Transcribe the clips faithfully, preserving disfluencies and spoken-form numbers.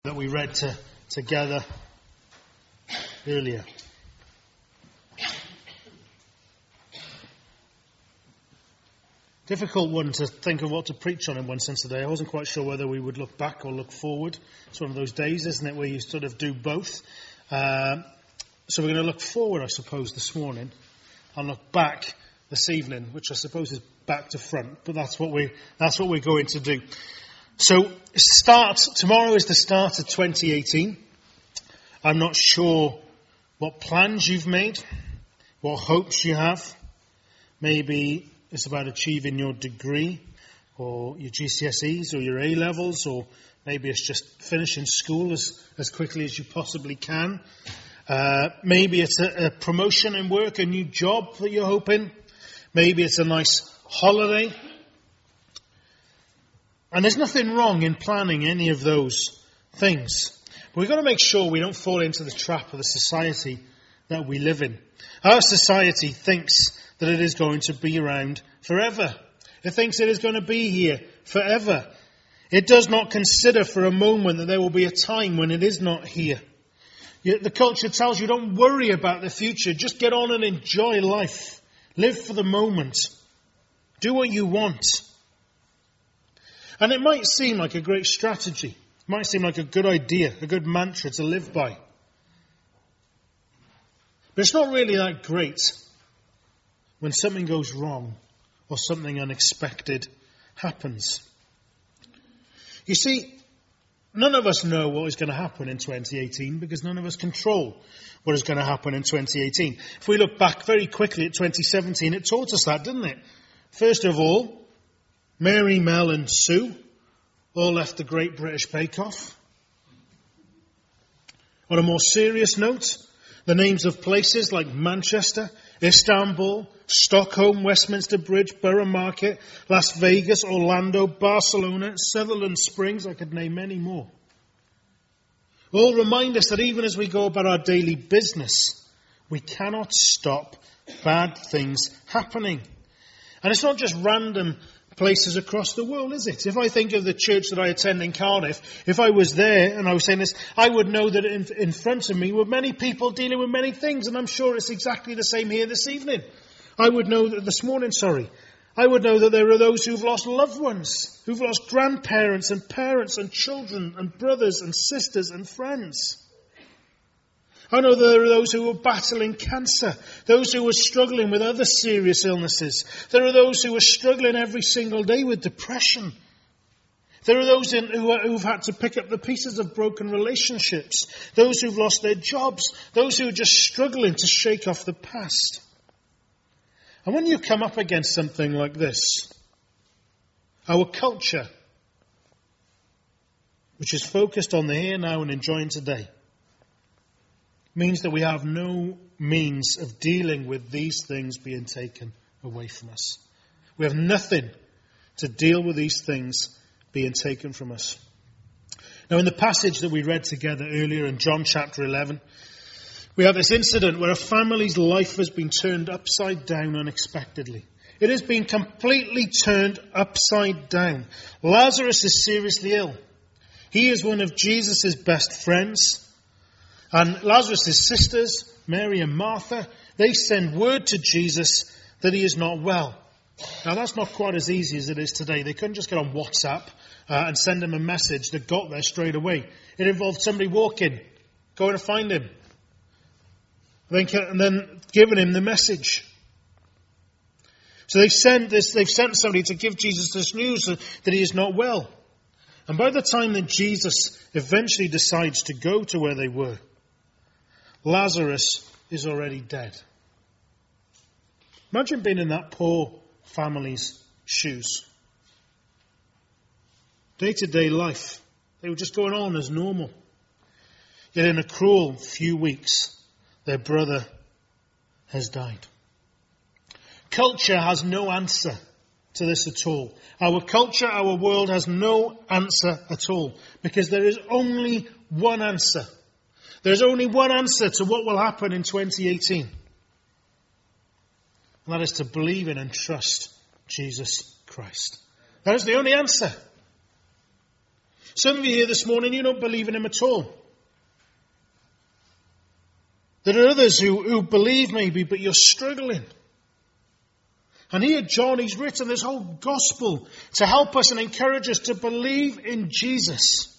that we read to, together earlier. Difficult one to think of what to preach on in one sense today. I wasn't quite sure whether we would look back or look forward. It's one of those days, isn't it, where you sort of do both. Uh, so we're going to look forward, I suppose, this morning, and look back this evening, which I suppose is back to front. But that's what we that's what we're going to do. So start tomorrow is the start of twenty eighteen. I'm not sure what plans you've made, what hopes you have. Maybe it's about achieving your degree or your G C S Es or your A-levels, or maybe it's just finishing school as, as quickly as you possibly can. Uh, maybe it's a, a promotion in work, a new job that you're hoping. Maybe it's a nice holiday. And there's nothing wrong in planning any of those things. But we've got to make sure we don't fall into the trap of the society that we live in. Our society thinks that it is going to be around forever. It thinks it is going to be here forever. It does not consider for a moment that there will be a time when it is not here. Yet the culture tells you, don't worry about the future. Just get on and enjoy life. Live for the moment. Do what you want. And it might seem like a great strategy. It might seem like a good idea, a good mantra to live by. But it's not really that great when something goes wrong or something unexpected happens. You see, none of us know what is going to happen in twenty eighteen because none of us control what is going to happen in twenty eighteen. If we look back very quickly at twenty seventeen, it taught us that, didn't it? First of all, Mary, Mel and Sue all left the Great British Bake Off. On a more serious note, the names of places like Manchester, Istanbul, Stockholm, Westminster Bridge, Borough Market, Las Vegas, Orlando, Barcelona, Sutherland Springs, I could name many more. All remind us that even as we go about our daily business, we cannot stop bad things happening. And it's not just random places across the world, is it? If I think of the church that I attend in Cardiff, if I was there and I was saying this, I would know that in, in front of me were many people dealing with many things, and I'm sure it's exactly the same here this evening. I would know that this morning, sorry, I would know that there are those who've lost loved ones, who've lost grandparents and parents and children and brothers and sisters and friends. I know that there are those who are battling cancer, those who are struggling with other serious illnesses. There are those who are struggling every single day with depression. There are those in, who are, who've had to pick up the pieces of broken relationships, those who've lost their jobs, those who are just struggling to shake off the past. And when you come up against something like this, our culture, which is focused on the here, now and enjoying today, means that we have no means of dealing with these things being taken away from us. We have nothing to deal with these things being taken from us. Now, in the passage that we read together earlier in John chapter eleven, we have this incident where a family's life has been turned upside down unexpectedly. It has been completely turned upside down. Lazarus is seriously ill. He is one of Jesus' best friends. And Lazarus' sisters, Mary and Martha, they send word to Jesus that he is not well. Now, that's not quite as easy as it is today. They couldn't just get on WhatsApp uh, and send him a message that got there straight away. It involved somebody walking, going to find him, then, and then giving him the message. So they've sent this. They've sent somebody to give Jesus this news that he is not well. And by the time that Jesus eventually decides to go to where they were, Lazarus is already dead. Imagine being in that poor family's shoes. Day-to-day life, they were just going on as normal. Yet in a cruel few weeks, their brother has died. Culture has no answer to this at all. Our culture, our world has no answer at all, because there is only one answer. There's only one answer to what will happen in twenty eighteen. And that is to believe in and trust Jesus Christ. That is the only answer. Some of you here this morning, you don't believe in him at all. There are others who, who believe maybe, but you're struggling. And here John, he's written this whole gospel to help us and encourage us to believe in Jesus.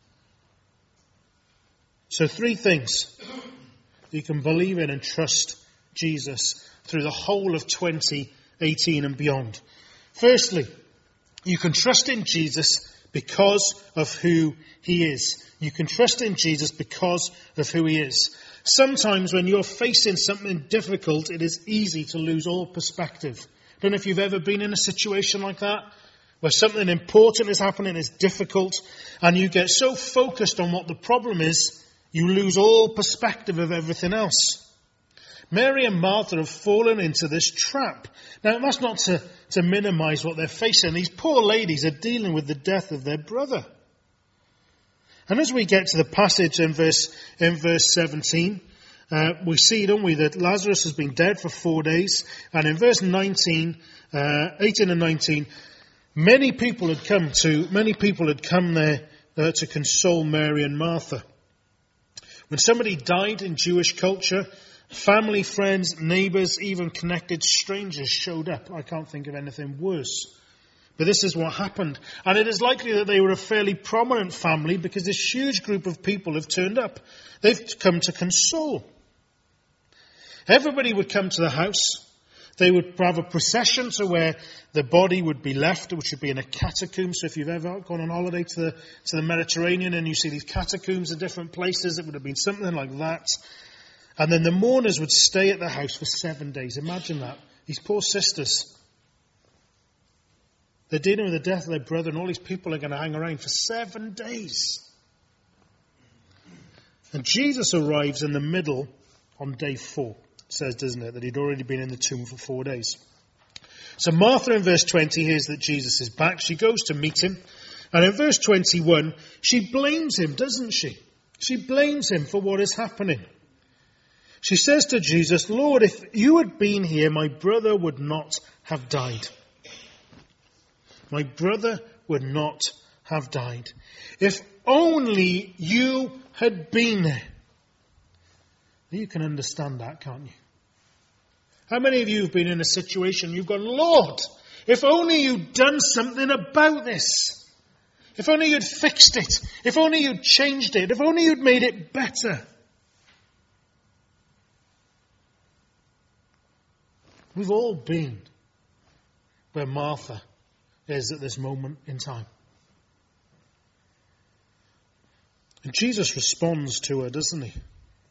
So three things you can believe in and trust Jesus through the whole of twenty eighteen and beyond. Firstly, you can trust in Jesus because of who he is. You can trust in Jesus because of who he is. Sometimes when you're facing something difficult, it is easy to lose all perspective. I don't know if you've ever been in a situation like that, where something important is happening, it's difficult, and you get so focused on what the problem is, you lose all perspective of everything else. Mary and Martha have fallen into this trap. Now, that's not to, to minimize what they're facing. These poor ladies are dealing with the death of their brother. And as we get to the passage in verse, in verse seventeen, uh, we see, don't we, that Lazarus has been dead for four days. And in verse nineteen, uh, eighteen and nineteen, many people had come to, many people had come there uh, to console Mary and Martha. When somebody died in Jewish culture, family, friends, neighbours, even connected strangers showed up. I can't think of anything worse. But this is what happened. And it is likely that they were a fairly prominent family because this huge group of people have turned up. They've come to console. Everybody would come to the house. They would have a procession to where the body would be left, which would be in a catacomb. So if you've ever gone on holiday to the, to the Mediterranean and you see these catacombs in different places, it would have been something like that. And then the mourners would stay at the house for seven days. Imagine that. These poor sisters. They're dealing with the death of their brother, and all these people are going to hang around for seven days. And Jesus arrives in the middle on day four. It says, doesn't it, that he'd already been in the tomb for four days. So Martha in verse twenty hears that Jesus is back. She goes to meet him. And in verse twenty-one, she blames him, doesn't she? She blames him for what is happening. She says to Jesus, Lord, if you had been here, my brother would not have died. My brother would not have died. If only you had been there. You can understand that, can't you? How many of you have been in a situation you've gone, Lord, if only you'd done something about this. If only you'd fixed it. If only you'd changed it. If only you'd made it better. We've all been where Martha is at this moment in time. And Jesus responds to her, doesn't he?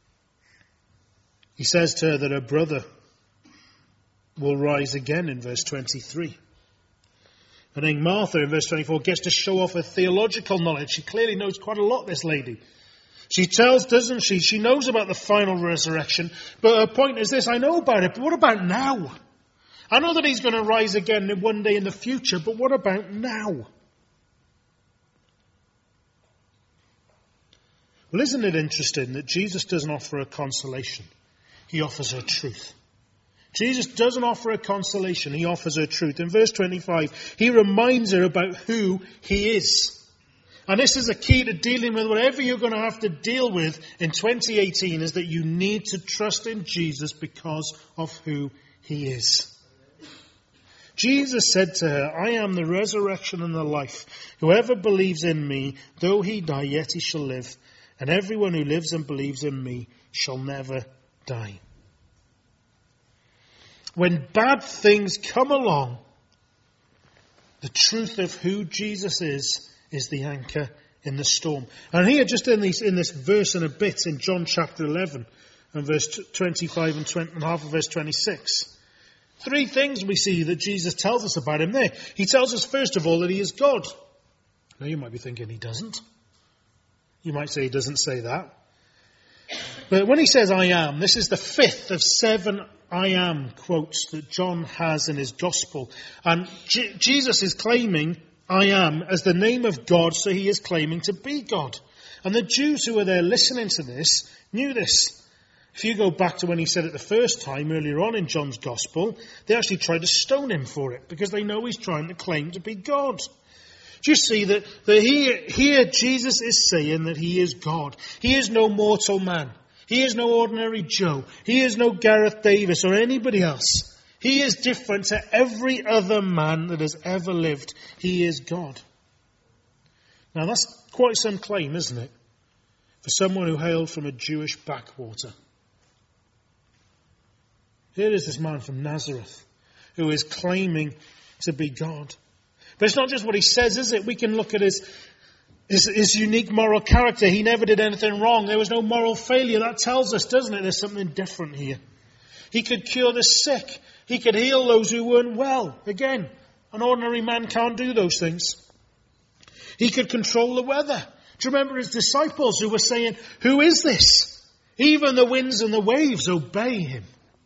He says to her that her brother will rise again in verse twenty-three. And then Martha in verse twenty-four gets to show off her theological knowledge. She clearly knows quite a lot, this lady. She tells, doesn't she? She knows about the final resurrection. But her point is this, I know about it, but what about now? I know that he's going to rise again one day in the future, but what about now? Well, isn't it interesting that Jesus doesn't offer a consolation? He offers her truth. Jesus doesn't offer a consolation. He offers her truth. In verse twenty-five, he reminds her about who he is. And this is a key to dealing with whatever you're going to have to deal with in twenty eighteen, is that you need to trust in Jesus because of who he is. Jesus said to her, I am the resurrection and the life. Whoever believes in me, though he die, yet he shall live. And everyone who lives and believes in me shall never die. When bad things come along, the truth of who Jesus is, is the anchor in the storm. And here, just in, these, in this verse and a bit, in John chapter eleven, and verse twenty-five and, twenty, and half of verse twenty-six, three things we see that Jesus tells us about him there. He tells us, first of all, that he is God. Now, you might be thinking he doesn't. You might say he doesn't say that. But when he says, I am, this is the fifth of seven I am quotes that John has in his gospel. And J- Jesus is claiming, I am, as the name of God, so he is claiming to be God. And the Jews who were there listening to this knew this. If you go back to when he said it the first time, earlier on in John's Gospel, they actually tried to stone him for it, because they know he's trying to claim to be God. Do you see that, that here, here Jesus is saying that he is God. He is no mortal man. He is no ordinary Joe. He is no Gareth Davis or anybody else. He is different to every other man that has ever lived. He is God. Now that's quite some claim, isn't it? For someone who hailed from a Jewish backwater. Here is this man from Nazareth who is claiming to be God. But it's not just what he says, is it? We can look at his, his, his unique moral character. He never did anything wrong. There was no moral failure. That tells us, doesn't it? There's something different here. He could cure the sick. He could heal those who weren't well. Again, an ordinary man can't do those things. He could control the weather. Do you remember his disciples who were saying, who is this? Even the winds and the waves obey him.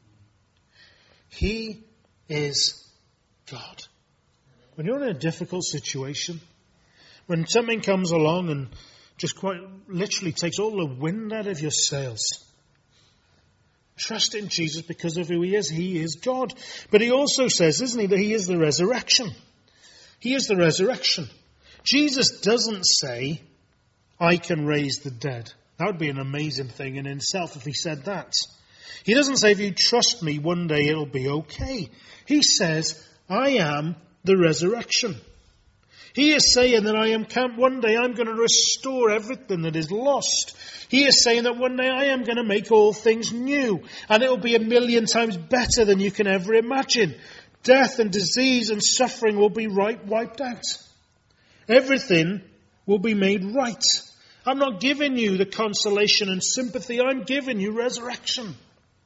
He is God. When you're in a difficult situation, when something comes along and just quite literally takes all the wind out of your sails, trust in Jesus because of who he is. He is God. But he also says, isn't he, that he is the resurrection. He is the resurrection. Jesus doesn't say, I can raise the dead. That would be an amazing thing in itself if he said that. He doesn't say, if you trust me, one day it'll be okay. He says, I am the resurrection. He is saying that I am, one day I'm going to restore everything that is lost. He is saying that one day I am going to make all things new. And it will be a million times better than you can ever imagine. Death and disease and suffering will be right, wiped out. Everything will be made right. I'm not giving you the consolation and sympathy. I'm giving you resurrection.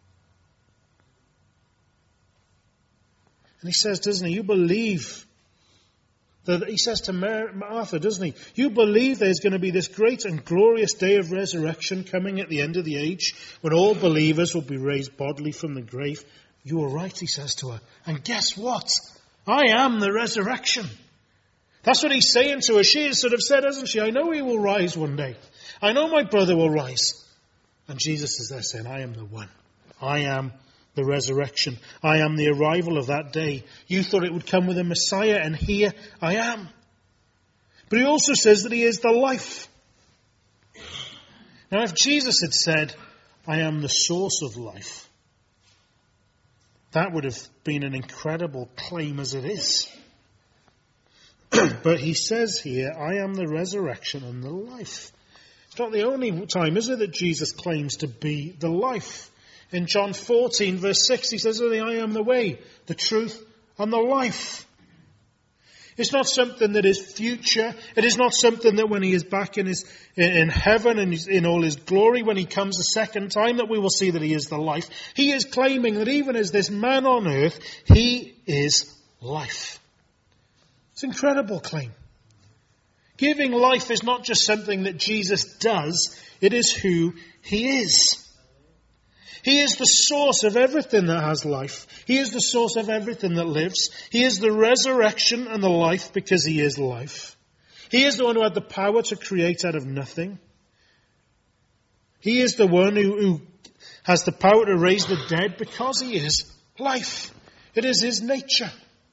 And he says, doesn't he, you believe, that he says to Martha, doesn't he, you believe there's going to be this great and glorious day of resurrection coming at the end of the age, when all believers will be raised bodily from the grave. You are right, he says to her. And guess what? I am the resurrection. That's what he's saying to her. She has sort of said, hasn't she, I know he will rise one day. I know my brother will rise. And Jesus is there saying, I am the one. I am the resurrection. I am the arrival of that day. You thought it would come with a Messiah, and here I am. But he also says that he is the life. Now, if Jesus had said, I am the source of life, that would have been an incredible claim as it is. But he says here, I am the resurrection and the life. It's not the only time, is it, that Jesus claims to be the life. In John fourteen, verse six, he says, I am the way, the truth, and the life. It's not something that is future. It is not something that when he is back in his in heaven and in all his glory, when he comes a second time, that we will see that he is the life. He is claiming that even as this man on earth, he is life. It's an incredible claim. Giving life is not just something that Jesus does. It is who he is. He is the source of everything that has life. He is the source of everything that lives. He is the resurrection and the life because he is life. He is the one who had the power to create out of nothing. He is the one who, who has the power to raise the dead because he is life. It is his nature.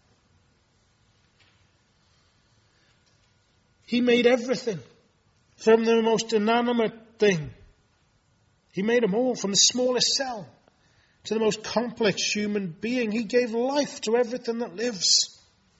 He made everything, from the most inanimate thing. He made them all, from the smallest cell to the most complex human being. He gave life to everything that lives.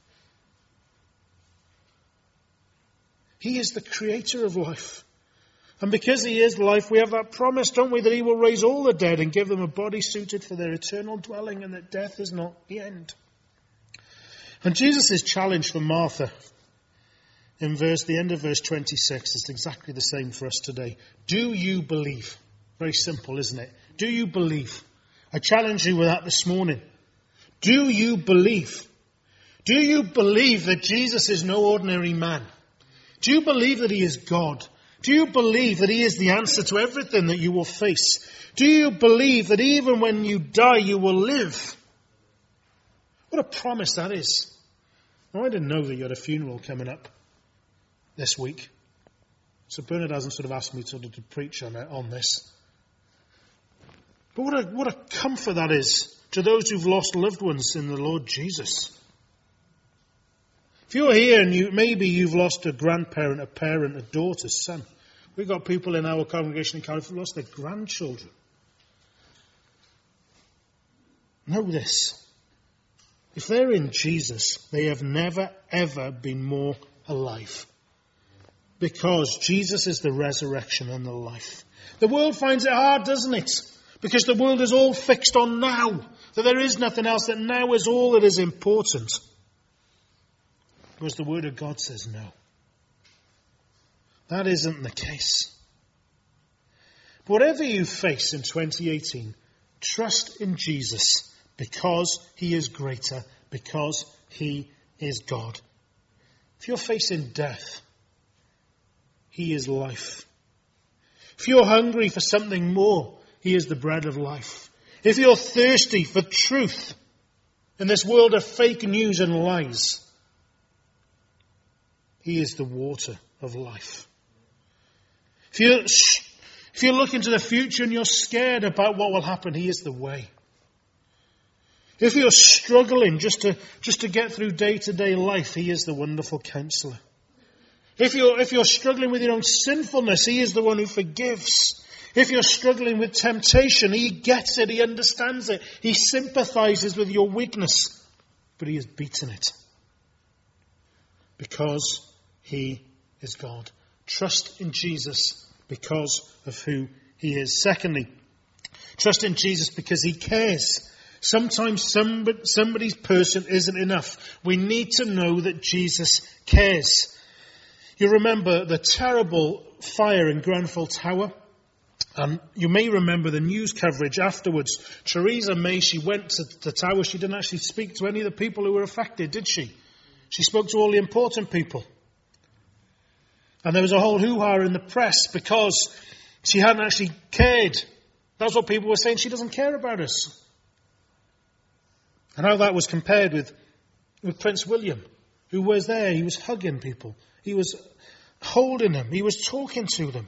He is the creator of life. And because he is life, we have that promise, don't we, that he will raise all the dead and give them a body suited for their eternal dwelling, and that death is not the end. And Jesus' challenge for Martha in verse, the end of verse twenty-six is exactly the same for us today. Do you believe? Very simple, isn't it? Do you believe? I challenge you with that this morning. Do you believe? Do you believe that Jesus is no ordinary man? Do you believe that he is God? Do you believe that he is the answer to everything that you will face? Do you believe that even when you die, you will live? What a promise that is. Now, I didn't know that you had a funeral coming up this week. So Bernard hasn't sort of asked me sort of to preach on, it, on this. But what a, what a comfort that is to those who've lost loved ones in the Lord Jesus. If you're here and you maybe you've lost a grandparent, a parent, a daughter, son. We've got people in our congregation in Cardiff who've lost their grandchildren. Know this. If they're in Jesus, they have never, ever been more alive. Because Jesus is the resurrection and the life. The world finds it hard, doesn't it? Because the world is all fixed on now. That there is nothing else, that now is all that is important. Because the Word of God says no. That isn't the case. Whatever you face in twenty eighteen, trust in Jesus because He is greater, because He is God. If you're facing death, He is life. If you're hungry for something more, He is the bread of life. If you're thirsty for truth in this world of fake news and lies, He is the water of life. If you're, if you're looking to the future and you're scared about what will happen, He is the way. If you're struggling just to, just to get through day-to-day life, He is the wonderful counselor. If you're, if you're struggling with your own sinfulness, He is the one who forgives. If you're struggling with temptation, He gets it, He understands it. He sympathizes with your weakness, but He has beaten it. Because He is God. Trust in Jesus because of who He is. Secondly, trust in Jesus because He cares. Sometimes somebody, somebody's person isn't enough. We need to know that Jesus cares. You remember the terrible fire in Grenfell Tower? Um, you may remember the news coverage afterwards. Theresa May, she went to the tower. She didn't actually speak to any of the people who were affected, did she? She spoke to all the important people. And there was a whole hoo-ha in the press because she hadn't actually cared. That's what people were saying. She doesn't care about us. And how that was compared with, with Prince William, who was there. He was hugging people. He was holding them. He was talking to them.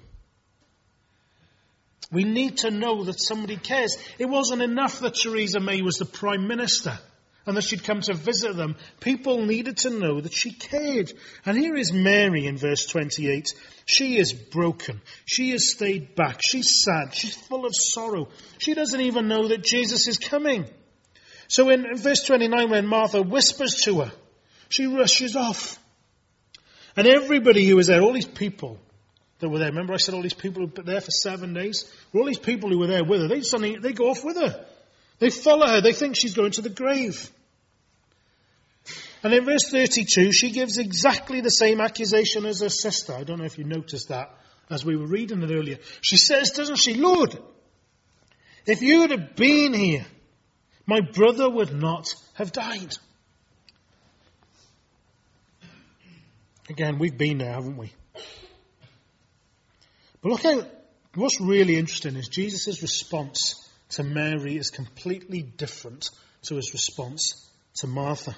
We need to know that somebody cares. It wasn't enough that Theresa May was the Prime Minister and that she'd come to visit them. People needed to know that she cared. And here is Mary in verse twenty-eight. She is broken. She has stayed back. She's sad. She's full of sorrow. She doesn't even know that Jesus is coming. So in verse twenty-nine, when Martha whispers to her, she rushes off. And everybody who was there, all these people that were there, remember I said all these people who were there for seven days? Well, all these people who were there with her, they suddenly, they go off with her. They follow her. They think she's going to the grave. And in verse thirty-two, she gives exactly the same accusation as her sister. I don't know if you noticed that as we were reading it earlier. She says, doesn't she, Lord, if you had have been here, my brother would not have died. Again, we've been there, haven't we? But look how, what's really interesting is Jesus' response to Mary is completely different to his response to Martha.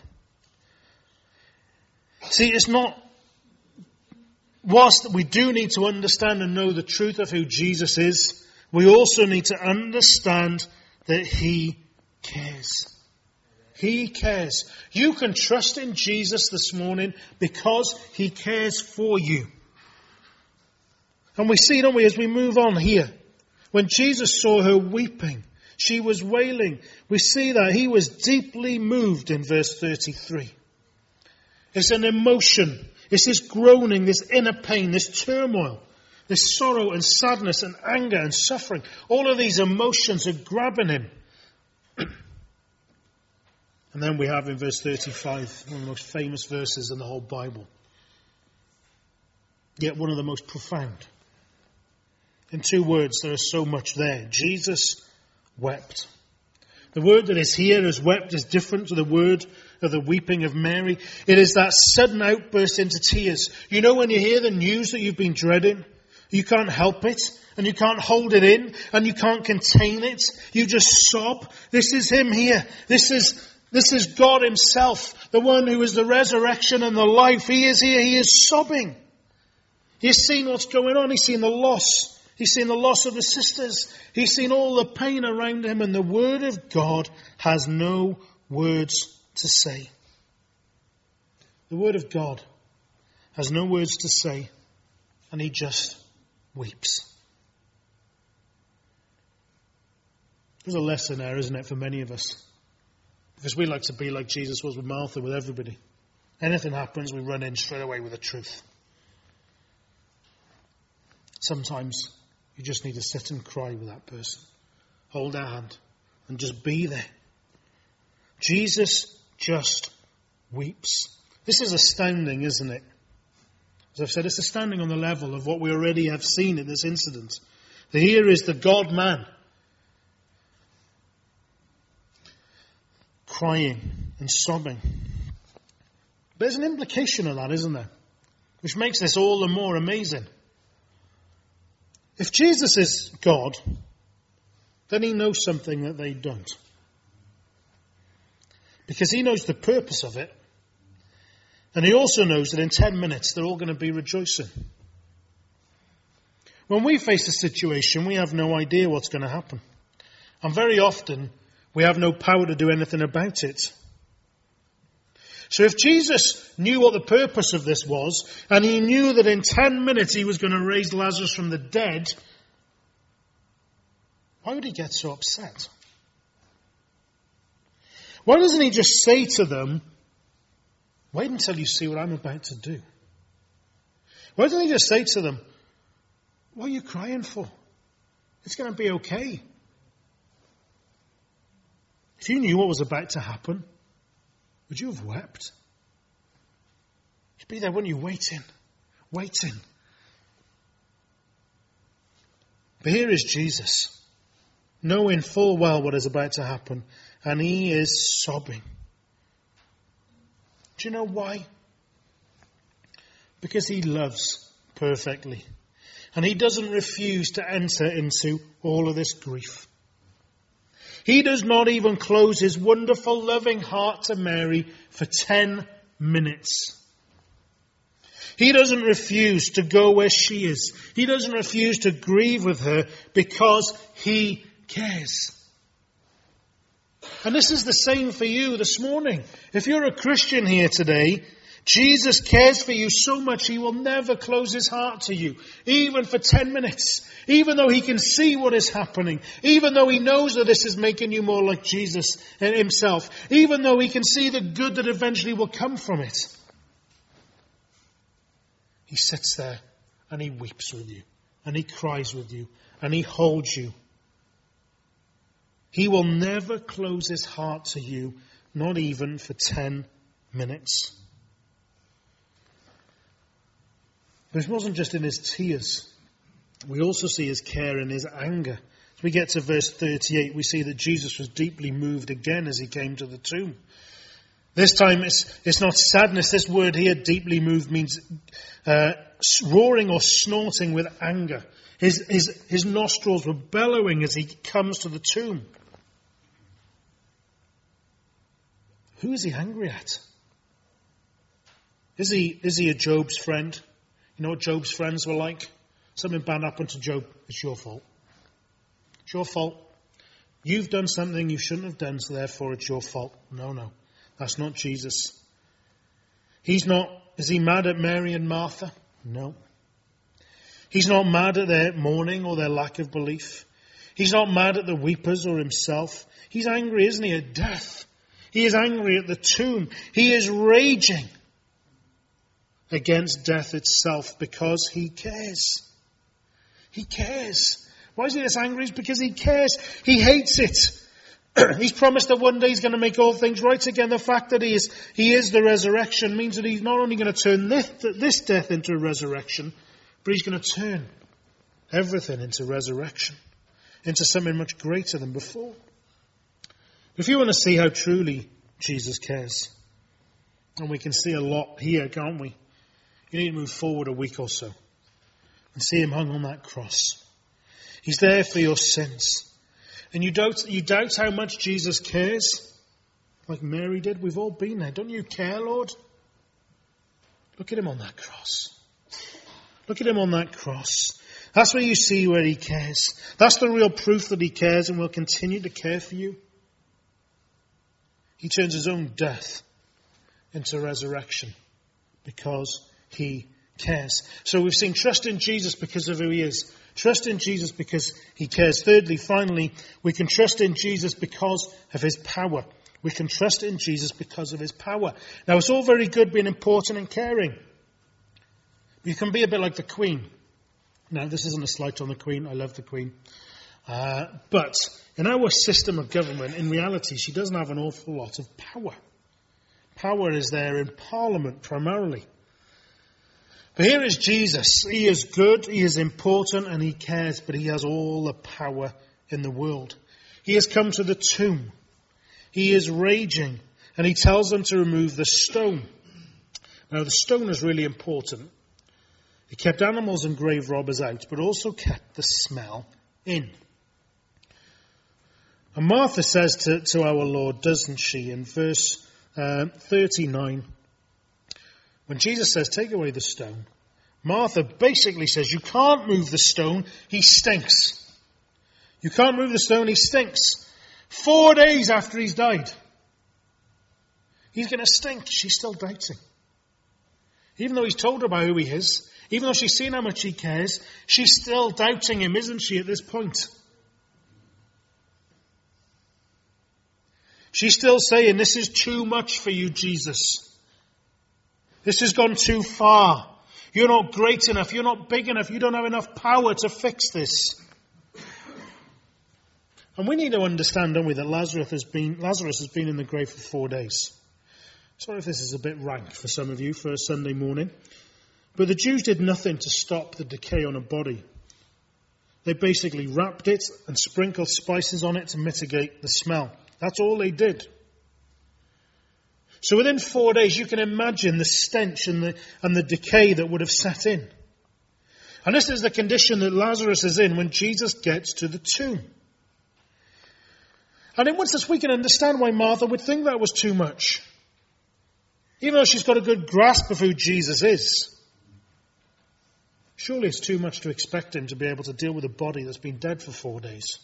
See, it's not, whilst we do need to understand and know the truth of who Jesus is, we also need to understand that He cares. He cares. You can trust in Jesus this morning because He cares for you. And we see, don't we, as we move on here, when Jesus saw her weeping, she was wailing. We see that He was deeply moved in verse thirty-three. It's an emotion. It's this groaning, this inner pain, this turmoil, this sorrow and sadness and anger and suffering. All of these emotions are grabbing Him. And then we have in verse thirty-five, one of the most famous verses in the whole Bible. Yet one of the most profound. In two words, there is so much there. Jesus wept. The word that is here as wept is different to the word of the weeping of Mary. It is that sudden outburst into tears. You know when you hear the news that you've been dreading, you can't help it, and you can't hold it in, and you can't contain it. You just sob. This is Him here. This is This is God Himself, the one who is the resurrection and the life. He is here. He is sobbing. He's seen what's going on. He's seen the loss. He's seen the loss of his sisters. He's seen all the pain around him. And the Word of God has no words to say. The Word of God has no words to say, and he just weeps. There's a lesson there, isn't it, for many of us? Because we like to be like Jesus was with Martha, with everybody. Anything happens, we run in straight away with the truth. Sometimes you just need to sit and cry with that person. Hold their hand and just be there. Jesus just weeps. This is astounding, isn't it? As I've said, it's astounding on the level of what we already have seen in this incident. That here is the God-man crying and sobbing. But there's an implication of that, isn't there? Which makes this all the more amazing. If Jesus is God, then he knows something that they don't. Because he knows the purpose of it. And he also knows that in ten minutes they're all going to be rejoicing. When we face a situation, we have no idea what's going to happen. And very often, we have no power to do anything about it. So if Jesus knew what the purpose of this was, and he knew that in ten minutes he was going to raise Lazarus from the dead, why would he get so upset? Why doesn't he just say to them, wait until you see what I'm about to do? Why doesn't he just say to them, what are you crying for? It's going to be okay. If you knew what was about to happen, would you have wept? You'd be there, wouldn't you, waiting, waiting. But here is Jesus, knowing full well what is about to happen, and he is sobbing. Do you know why? Because he loves perfectly. And he doesn't refuse to enter into all of this grief. He does not even close his wonderful, loving heart to Mary for ten minutes. He doesn't refuse to go where she is. He doesn't refuse to grieve with her because he cares. And this is the same for you this morning. If you're a Christian here today, Jesus cares for you so much he will never close his heart to you, even for ten minutes, even though he can see what is happening, even though he knows that this is making you more like Jesus himself, even though he can see the good that eventually will come from it. He sits there and he weeps with you, and he cries with you, and he holds you. He will never close his heart to you, not even for ten minutes. But it wasn't just in his tears. We also see his care and his anger. As we get to verse thirty-eight, we see that Jesus was deeply moved again as he came to the tomb. This time it's, it's not sadness. This word here, deeply moved, means uh, roaring or snorting with anger. His, his, his nostrils were bellowing as he comes to the tomb. Who is he angry at? Is he, is he a Job's friend? You know what Job's friends were like? Something bad happened to Job. It's your fault. It's your fault. You've done something you shouldn't have done, so therefore it's your fault. No, no. That's not Jesus. He's not, is he mad at Mary and Martha? No. He's not mad at their mourning or their lack of belief. He's not mad at the weepers or himself. He's angry, isn't he, at death. He is angry at the tomb. He is raging against death itself because he cares. He cares. Why is he this angry? It's because he cares. He hates it. He's promised that one day he's going to make all things right again. The fact that he is, he is the resurrection means that he's not only going to turn this, this death into a resurrection, but he's going to turn everything into resurrection, into something much greater than before. If you want to see how truly Jesus cares, and we can see a lot here, can't we? You need to move forward a week or so and see him hung on that cross. He's there for your sins. And you doubt, you doubt how much Jesus cares? Like Mary did? We've all been there. Don't you care, Lord? Look at him on that cross. Look at him on that cross. That's where you see where he cares. That's the real proof that he cares and will continue to care for you. He turns his own death into resurrection because he cares. So we've seen trust in Jesus because of who he is. Trust in Jesus because he cares. Thirdly, finally, we can trust in Jesus because of his power. We can trust in Jesus because of his power. Now, it's all very good being important and caring. You can be a bit like the Queen. Now, this isn't a slight on the Queen. I love the Queen. Uh, but in our system of government, in reality, she doesn't have an awful lot of power. Power is there in Parliament primarily. But here is Jesus. He is good, he is important, and he cares, but he has all the power in the world. He has come to the tomb. He is raging, and he tells them to remove the stone. Now, the stone is really important. It kept animals and grave robbers out, but also kept the smell in. And Martha says to, to our Lord, doesn't she, in verse uh, thirty-nine, when Jesus says, take away the stone, Martha basically says, you can't move the stone, he stinks. You can't move the stone, he stinks. Four days after he's died. He's going to stink. She's still doubting. Even though he's told her about who he is, even though she's seen how much he cares, she's still doubting him, isn't she, at this point? She's still saying, this is too much for you, Jesus. This has gone too far. You're not great enough. You're not big enough. You don't have enough power to fix this. And we need to understand, don't we, that Lazarus has been, Lazarus has been in the grave for four days. Sorry if this is a bit rank for some of you for a Sunday morning. But the Jews did nothing to stop the decay on a body. They basically wrapped it and sprinkled spices on it to mitigate the smell. That's all they did. So within four days, you can imagine the stench and the, and the decay that would have set in. And this is the condition that Lazarus is in when Jesus gets to the tomb. And in one sense, we can understand why Martha would think that was too much. Even though she's got a good grasp of who Jesus is. Surely it's too much to expect him to be able to deal with a body that's been dead for four days.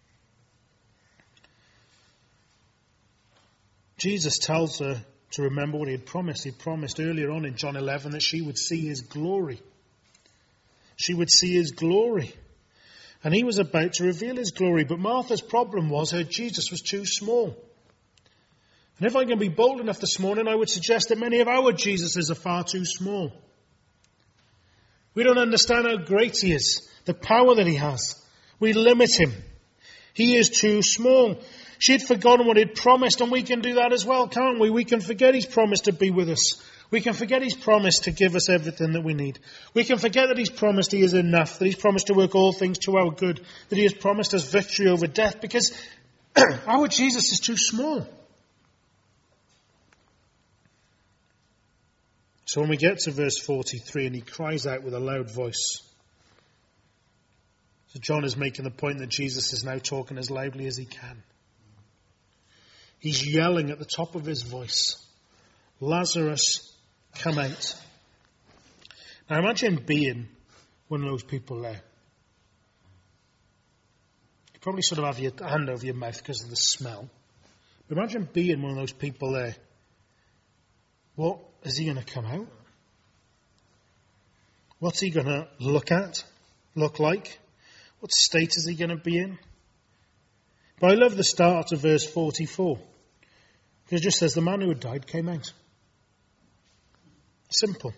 Jesus tells her to remember what he had promised. He promised earlier on in John eleven that she would see his glory. She would see his glory. And he was about to reveal his glory. But Martha's problem was her Jesus was too small. And if I can be bold enough this morning, I would suggest that many of our Jesuses are far too small. We don't understand how great he is, the power that he has. We limit him. He is too small. She had forgotten what he'd promised, and we can do that as well, can't we? We can forget he's promised to be with us. We can forget he's promised to give us everything that we need. We can forget that he's promised he is enough, that he's promised to work all things to our good, that he has promised us victory over death, because our Jesus is too small. So when we get to verse forty-three, and he cries out with a loud voice. So John is making the point that Jesus is now talking as loudly as he can. He's yelling at the top of his voice, Lazarus, come out. Now imagine being one of those people there. You probably sort of have your hand over your mouth because of the smell. But imagine being one of those people there. What is he going to come out? What's he going to look at, look like? What state is he going to be in? But I love the start of verse forty-four. Because it just says the man who had died came out. Simple.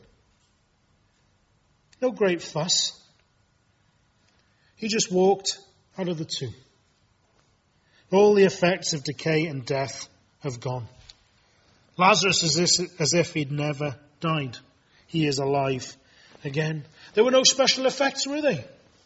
No great fuss. He just walked out of the tomb. All the effects of decay and death have gone. Lazarus is as if he'd never died. He is alive again. There were no special effects, were they?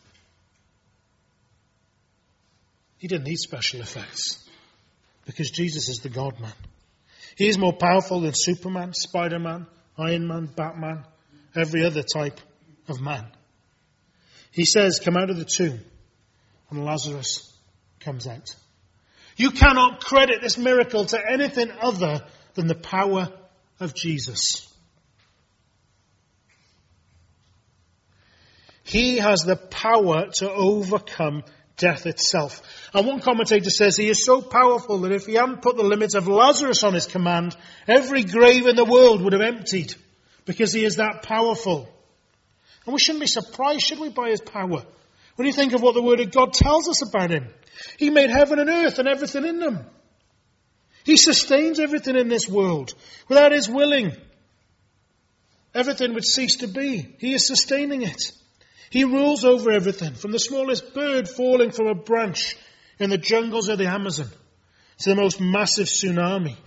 He didn't need special effects because Jesus is the God-man. He is more powerful than Superman, Spider-Man, Iron Man, Batman, every other type of man. He says, come out of the tomb, and Lazarus comes out. You cannot credit this miracle to anything other than the power of Jesus. He has the power to overcome death itself. And one commentator says he is so powerful that if he hadn't put the limits of Lazarus on his command, every grave in the world would have emptied. because he is that powerful. And we shouldn't be surprised, should we, by his power? When you think of what the Word of God tells us about him. He made heaven and earth and everything in them. He sustains everything in this world. Without his willing, everything would cease to be. He is sustaining it. He rules over everything, from the smallest bird falling from a branch in the jungles of the Amazon to the most massive tsunami.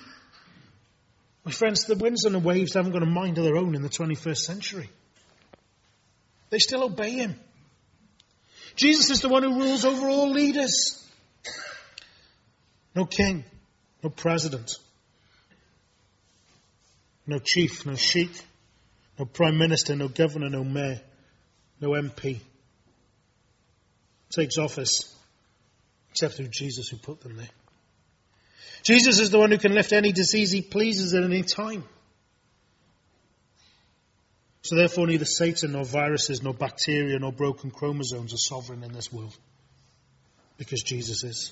My friends, the winds and the waves haven't got a mind of their own in the twenty-first century. They still obey him. Jesus is the one who rules over all leaders. No king, no president, no chief, no sheik, no prime minister, no governor, no mayor, no M P takes office except through Jesus who put them there. Jesus is the one who can lift any disease he pleases at any time. So therefore neither Satan nor viruses nor bacteria nor broken chromosomes are sovereign in this world. Because Jesus is.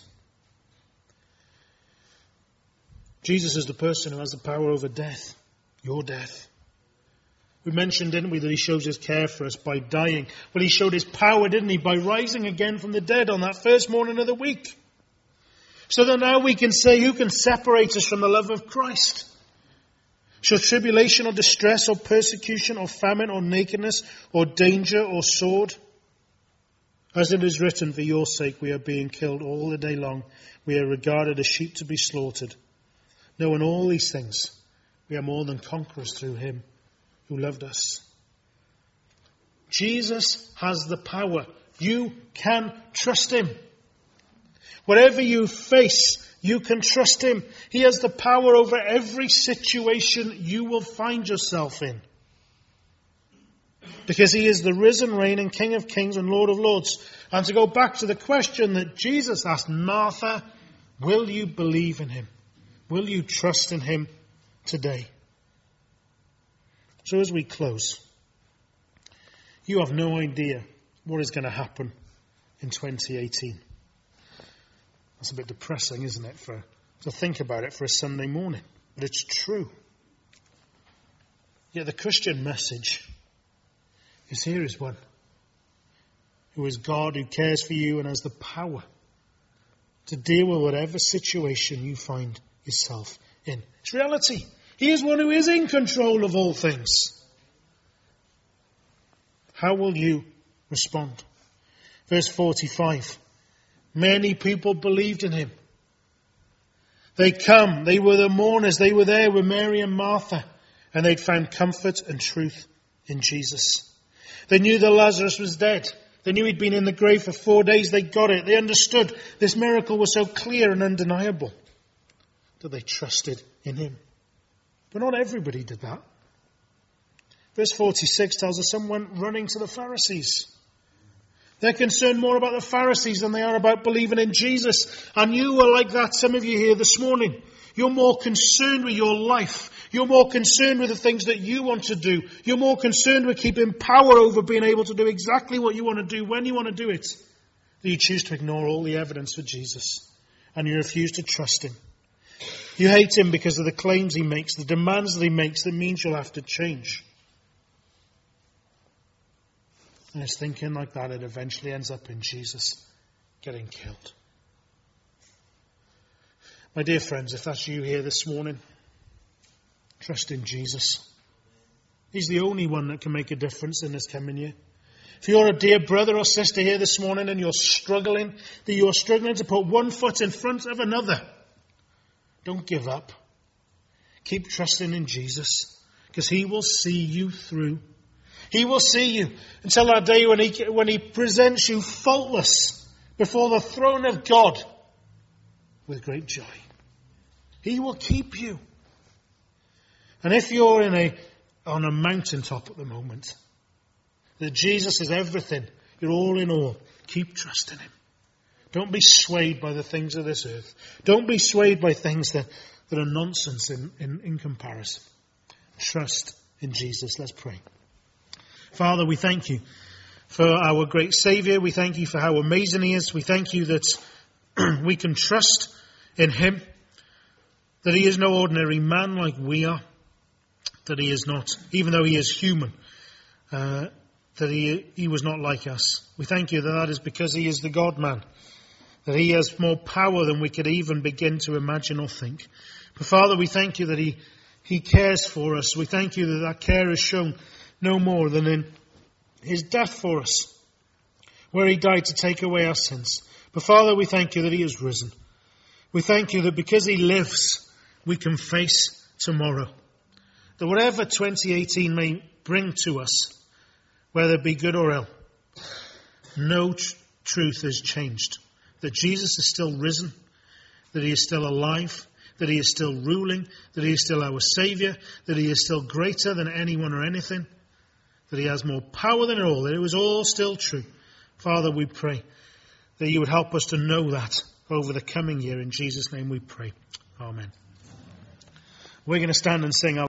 Jesus is the person who has the power over death. Your death. We mentioned, didn't we, that he shows his care for us by dying. Well, he showed his power, didn't he, by rising again from the dead on that first morning of the week. So that now we can say, who can separate us from the love of Christ? Shall tribulation or distress or persecution or famine or nakedness or danger or sword? As it is written, for your sake we are being killed all the day long. We are regarded as sheep to be slaughtered. No, in all these things we are more than conquerors through him who loved us. Jesus has the power. You can trust him. Whatever you face, you can trust him. He has the power over every situation you will find yourself in. Because he is the risen, reigning King of kings and Lord of lords. And to go back to the question that Jesus asked Martha, will you believe in him? Will you trust in him today? So as we close, you have no idea what is going to happen in twenty eighteen. That's a bit depressing, isn't it, for to think about it for a Sunday morning. But it's true. Yet the Christian message is here is one who is God, who cares for you and has the power to deal with whatever situation you find yourself in. It's reality. He is one who is in control of all things. How will you respond? Verse forty-five. Many people believed in him. They come. They were the mourners. They were there with Mary and Martha. And they'd found comfort and truth in Jesus. They knew that Lazarus was dead. They knew he'd been in the grave for four days. They got it. They understood this miracle was so clear and undeniable that they trusted in him. But not everybody did that. Verse forty-six tells us some went running to the Pharisees. They're concerned more about the Pharisees than they are about believing in Jesus. And you are like that, some of you here this morning. You're more concerned with your life. You're more concerned with the things that you want to do. You're more concerned with keeping power over being able to do exactly what you want to do when you want to do it. That you choose to ignore all the evidence for Jesus. And you refuse to trust him. You hate him because of the claims he makes, the demands that he makes that means you'll have to change. And it's thinking like that, it eventually ends up in Jesus getting killed. My dear friends, if that's you here this morning, trust in Jesus. He's the only one that can make a difference in this coming year. If you're a dear brother or sister here this morning and you're struggling, that you're struggling to put one foot in front of another, don't give up. Keep trusting in Jesus, because he will see you through. He will see you until that day when he, when he presents you faultless before the throne of God with great joy. He will keep you. And if you're in a, on a mountaintop at the moment, that Jesus is everything, you're all in all, keep trusting him. Don't be swayed by the things of this earth. Don't be swayed by things that, that are nonsense in, in, in comparison. Trust in Jesus. Let's pray. Father, we thank you for our great Saviour. We thank you for how amazing he is. We thank you that we can trust in him, that he is no ordinary man like we are. that he is not, even though he is human, uh, that he, he was not like us. We thank you that that is because he is the God-man, that he has more power than we could even begin to imagine or think. But Father, we thank you that he, he cares for us. We thank you that that care is shown no more than in his death for us, where he died to take away our sins. But Father, we thank you that he is risen. We thank you that because he lives, we can face tomorrow. That whatever twenty eighteen may bring to us, whether it be good or ill, no tr- truth has changed. That Jesus is still risen, that he is still alive, that he is still ruling, that he is still our Saviour, that he is still greater than anyone or anything, that he has more power than it all, that it was all still true. Father, we pray that you would help us to know that over the coming year. In Jesus' name we pray. Amen. We're going to stand and sing our